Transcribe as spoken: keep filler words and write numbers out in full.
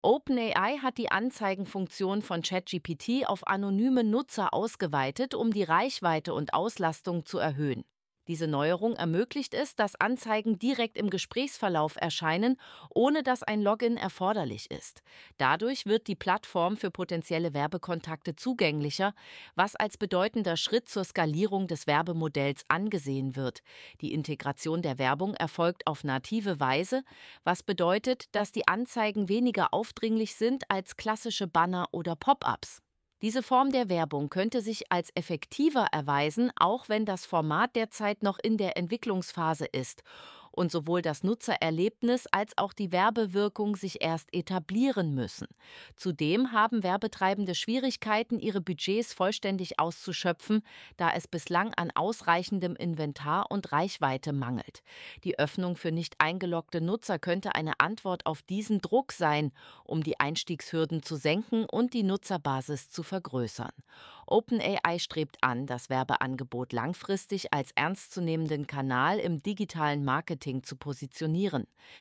OpenAI hat die Anzeigenfunktion von ChatGPT auf anonyme Nutzer ausgeweitet, um die Reichweite und Auslastung zu erhöhen. Diese Neuerung ermöglicht es, dass Anzeigen direkt im Gesprächsverlauf erscheinen, ohne dass ein Login erforderlich ist. Dadurch wird die Plattform für potenzielle Werbekontakte zugänglicher, was als bedeutender Schritt zur Skalierung des Werbemodells angesehen wird. Die Integration der Werbung erfolgt auf native Weise, was bedeutet, dass die Anzeigen weniger aufdringlich sind als klassische Banner oder Pop-ups. Diese Form der Werbung könnte sich als effektiver erweisen, auch wenn das Format derzeit noch in der Entwicklungsphase ist und sowohl das Nutzererlebnis als auch die Werbewirkung sich erst etablieren müssen. Zudem haben Werbetreibende Schwierigkeiten, ihre Budgets vollständig auszuschöpfen, da es bislang an ausreichendem Inventar und Reichweite mangelt. Die Öffnung für nicht eingeloggte Nutzer könnte eine Antwort auf diesen Druck sein, um die Einstiegshürden zu senken und die Nutzerbasis zu vergrößern. OpenAI strebt an, das Werbeangebot langfristig als ernstzunehmenden Kanal im digitalen Marketing zu positionieren.